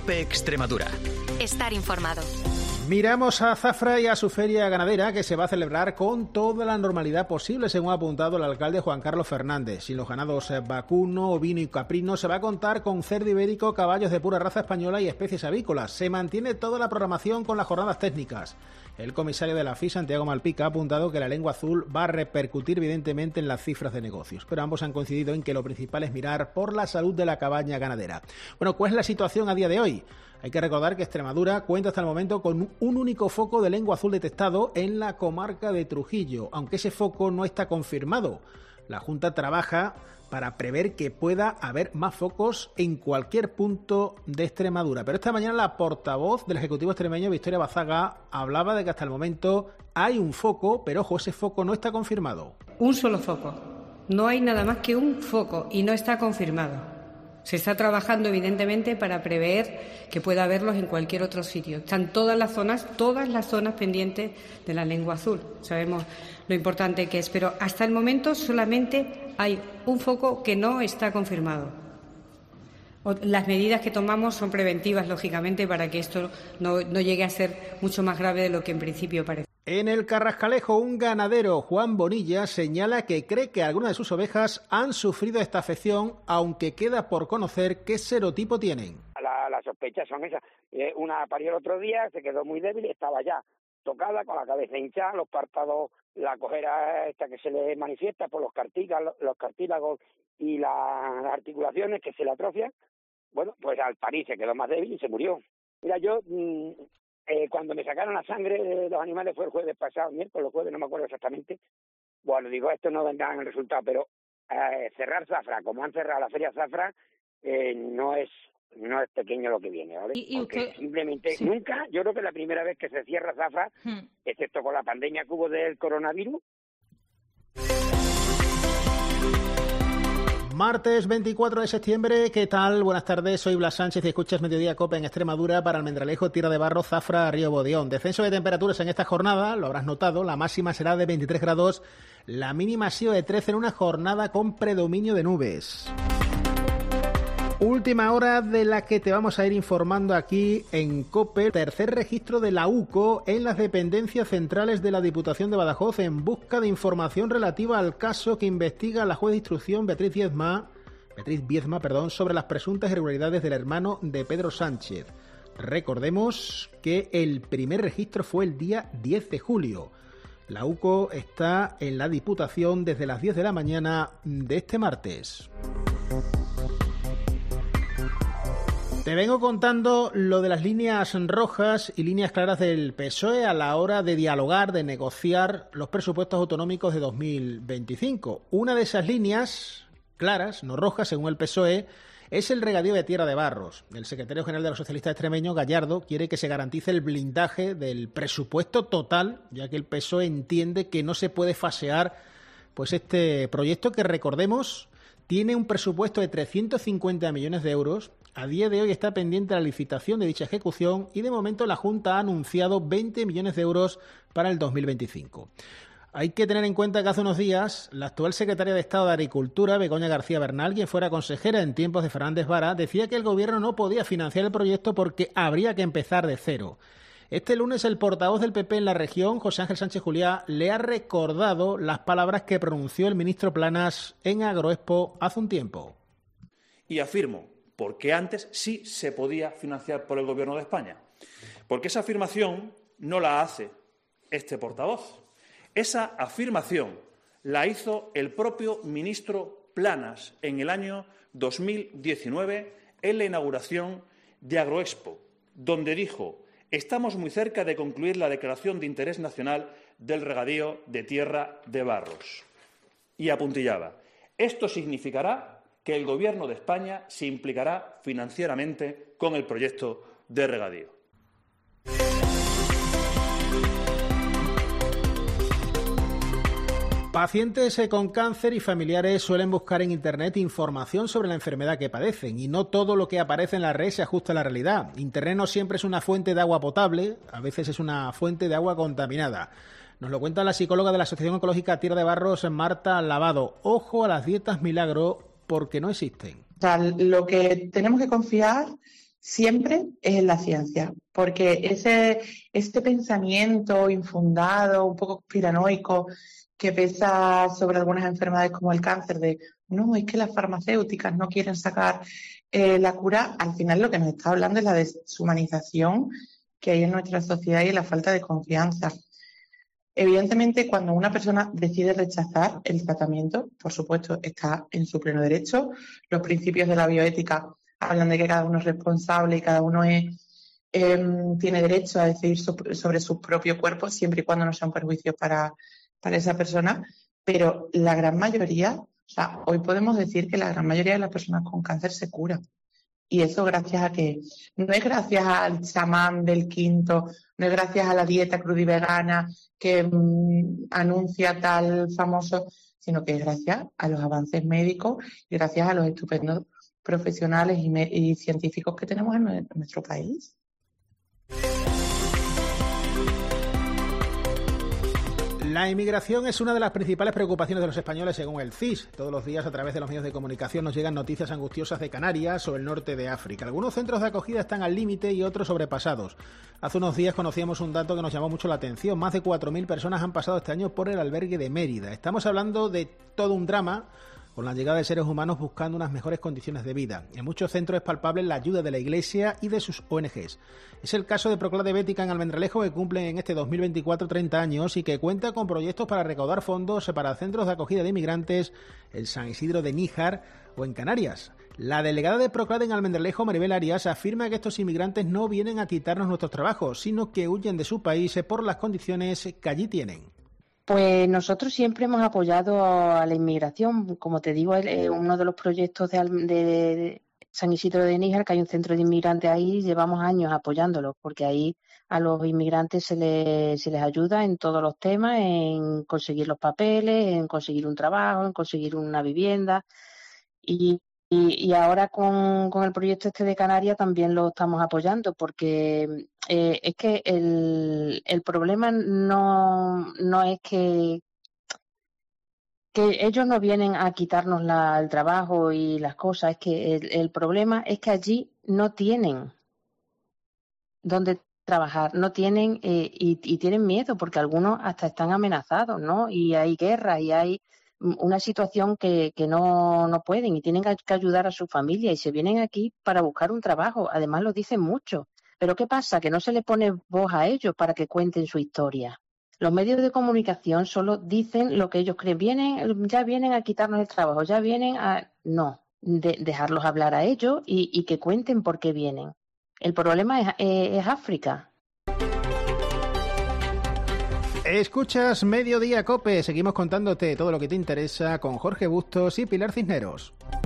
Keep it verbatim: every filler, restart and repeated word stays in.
COPE Extremadura. Estar informado. Miramos a Zafra y a su feria ganadera, que se va a celebrar con toda la normalidad posible, según ha apuntado el alcalde Juan Carlos Fernández. Sin los ganados vacuno, ovino y caprino, se va a contar con cerdo ibérico, caballos de pura raza española y especies avícolas. Se mantiene toda la programación con las jornadas técnicas. El comisario de la F I, Santiago Malpica, ha apuntado que la lengua azul va a repercutir evidentemente en las cifras de negocios, pero ambos han coincidido en que lo principal es mirar por la salud de la cabaña ganadera. Bueno, ¿cuál es la situación a día de hoy? Hay que recordar que Extremadura cuenta hasta el momento con un único foco de lengua azul detectado en la comarca de Trujillo, aunque ese foco no está confirmado. La Junta trabaja para prever que pueda haber más focos en cualquier punto de Extremadura. Pero esta mañana la portavoz del Ejecutivo extremeño, Victoria Bazaga, hablaba de que hasta el momento hay un foco, pero ojo, ese foco no está confirmado. Un solo foco. No hay nada más que un foco y no está confirmado. Se está trabajando, evidentemente, para prever que pueda haberlos en cualquier otro sitio. Están todas las zonas, todas las zonas pendientes de la lengua azul. Sabemos lo importante que es, pero hasta el momento solamente hay un foco que no está confirmado. Las medidas que tomamos son preventivas, lógicamente, para que esto no, no llegue a ser mucho más grave de lo que en principio parece. En el Carrascalejo, un ganadero, Juan Bonilla, señala que cree que algunas de sus ovejas han sufrido esta afección, aunque queda por conocer qué serotipo tienen. La, las sospechas son esas. Eh, una parió el otro día, se quedó muy débil, estaba ya tocada, con la cabeza hinchada, los párpados, la cojera esta que se le manifiesta por los cartílagos, los cartílagos y las articulaciones que se le atrofian. Bueno, pues al parir se quedó más débil y se murió. Mira, yo... Mmm, Eh, cuando me sacaron la sangre de los animales fue el jueves pasado, miércoles, jueves, no me acuerdo exactamente. Bueno, digo, esto no vendrá en el resultado, pero eh, cerrar Zafra, como han cerrado la feria Zafra, eh, no es no es pequeño lo que viene, ¿vale? Y, y Porque usted... simplemente, sí. nunca, yo creo que es la primera vez que se cierra Zafra, hmm. excepto con la pandemia que hubo del coronavirus. Martes veinticuatro de septiembre, ¿qué tal? Buenas tardes, soy Blas Sánchez y escuchas Mediodía COPE en Extremadura para Almendralejo, Tierra de Barro, Zafra, Río Bodeón. Descenso de temperaturas en esta jornada, lo habrás notado, la máxima será de veintitrés grados, la mínima ha sido de trece en una jornada con predominio de nubes. Última hora de la que te vamos a ir informando aquí en COPE. Tercer registro de la U C O en las dependencias centrales de la Diputación de Badajoz en busca de información relativa al caso que investiga la juez de instrucción Beatriz Viezma, Beatriz Viezma, perdón, sobre las presuntas irregularidades del hermano de Pedro Sánchez. Recordemos que el primer registro fue el día diez de julio. La U C O está en la Diputación desde las diez de la mañana de este martes. Te vengo contando lo de las líneas rojas y líneas claras del P S O E a la hora de dialogar, de negociar los presupuestos autonómicos de dos mil veinticinco. Una de esas líneas claras, no rojas, según el P S O E, es el regadío de Tierra de Barros. El secretario general de los socialistas extremeños, Gallardo, quiere que se garantice el blindaje del presupuesto total, ya que el P S O E entiende que no se puede fasear pues este proyecto que, recordemos, tiene un presupuesto de trescientos cincuenta millones de euros. A día de hoy está pendiente la licitación de dicha ejecución y de momento la Junta ha anunciado veinte millones de euros para el dos mil veinticinco. Hay que tener en cuenta que hace unos días la actual secretaria de Estado de Agricultura, Begoña García Bernal, quien fuera consejera en tiempos de Fernández Vara, decía que el gobierno no podía financiar el proyecto porque habría que empezar de cero. Este lunes el portavoz del P P en la región, José Ángel Sánchez Juliá, le ha recordado las palabras que pronunció el ministro Planas en Agroexpo hace un tiempo. Y afirmo, porque antes sí se podía financiar por el Gobierno de España. Porque esa afirmación no la hace este portavoz. Esa afirmación la hizo el propio ministro Planas en el año dos mil diecinueve en la inauguración de Agroexpo, donde dijo: estamos muy cerca de concluir la declaración de interés nacional del regadío de Tierra de Barros. Y apuntillaba: esto significará que el Gobierno de España se implicará financieramente con el proyecto de regadío. Pacientes con cáncer y familiares suelen buscar en Internet información sobre la enfermedad que padecen y no todo lo que aparece en la red se ajusta a la realidad. Internet no siempre es una fuente de agua potable, a veces es una fuente de agua contaminada. Nos lo cuenta la psicóloga de la Asociación Ecológica Tierra de Barros, Marta Lavado. Ojo a las dietas milagro porque no existen. O sea, lo que tenemos que confiar siempre es en la ciencia, porque ese este pensamiento infundado, un poco conspiranoico, que pesa sobre algunas enfermedades como el cáncer, de no, es que las farmacéuticas no quieren sacar eh, la cura, al final lo que nos está hablando es la deshumanización que hay en nuestra sociedad y la falta de confianza. Evidentemente, cuando una persona decide rechazar el tratamiento, por supuesto, está en su pleno derecho. Los principios de la bioética hablan de que cada uno es responsable y cada uno es, eh, tiene derecho a decidir so- sobre su propio cuerpo, siempre y cuando no sean perjuicios para, para esa persona. Pero la gran mayoría, o sea, hoy podemos decir que la gran mayoría de las personas con cáncer se curan. Y eso gracias a que, no es gracias al chamán del quinto, no es gracias a la dieta crudivegana que mmm, anuncia tal famoso, sino que es gracias a los avances médicos y gracias a los estupendos profesionales y, me- y científicos que tenemos en, en nuestro país. La inmigración es una de las principales preocupaciones de los españoles según el C I S. Todos los días a través de los medios de comunicación nos llegan noticias angustiosas de Canarias o el norte de África. Algunos centros de acogida están al límite y otros sobrepasados. Hace unos días conocíamos un dato que nos llamó mucho la atención. Más de cuatro mil personas han pasado este año por el albergue de Mérida. Estamos hablando de todo un drama con la llegada de seres humanos buscando unas mejores condiciones de vida. En muchos centros es palpable la ayuda de la Iglesia y de sus O N Ges. Es el caso de Proclade Bética en Almendralejo, que cumple en este dos mil veinticuatro treinta años y que cuenta con proyectos para recaudar fondos para centros de acogida de inmigrantes en San Isidro de Níjar o en Canarias. La delegada de Proclade en Almendralejo, Maribel Arias, afirma que estos inmigrantes no vienen a quitarnos nuestros trabajos, sino que huyen de su país por las condiciones que allí tienen. Pues nosotros siempre hemos apoyado a la inmigración. Como te digo, el, uno de los proyectos de, de San Isidro de Níjar, que hay un centro de inmigrantes ahí, llevamos años apoyándolo, porque ahí a los inmigrantes se les, se les ayuda en todos los temas, en conseguir los papeles, en conseguir un trabajo, en conseguir una vivienda. Y, y, y ahora con, con el proyecto este de Canarias también lo estamos apoyando, porque eh, es que el, el problema no, no es que, que ellos no vienen a quitarnos la, el trabajo y las cosas, es que el, el problema es que allí no tienen donde trabajar, no tienen eh, y, y tienen miedo, porque algunos hasta están amenazados, ¿no? Y hay guerra y hay una situación que, que no, no pueden y tienen que ayudar a su familia y se vienen aquí para buscar un trabajo. Además lo dicen mucho. Pero ¿qué pasa? Que no se le pone voz a ellos para que cuenten su historia. Los medios de comunicación solo dicen lo que ellos creen. Vienen, ya vienen a quitarnos el trabajo, ya vienen a... No, de, dejarlos hablar a ellos y, y que cuenten por qué vienen. El problema es, es, es África. Escuchas Mediodía Cope, seguimos contándote todo lo que te interesa con Jorge Bustos y Pilar Cisneros.